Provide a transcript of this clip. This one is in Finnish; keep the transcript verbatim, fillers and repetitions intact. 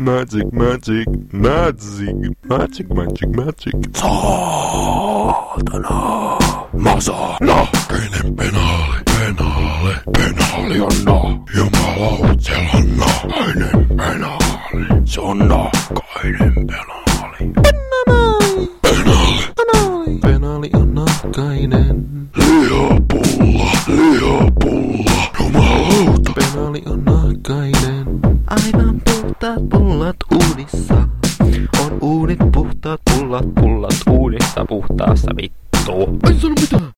Magic, magic, magic, magic, magic, magic. Saatana, masana. Keinen penaali, penaali, penaali on no. Jumalautelhan nahkainen penaali. Se on nahkainen penaali. Penaali, penaali, penaali. Penaali on nahkainen. Lihapulla, lihapulla, jumalauta. Penaali on nahkainen. Aivan puhtaat pullat uunissa. On uunit puhtaat pullat, pullat uunissa puhtaassa vittu. En sano mitään.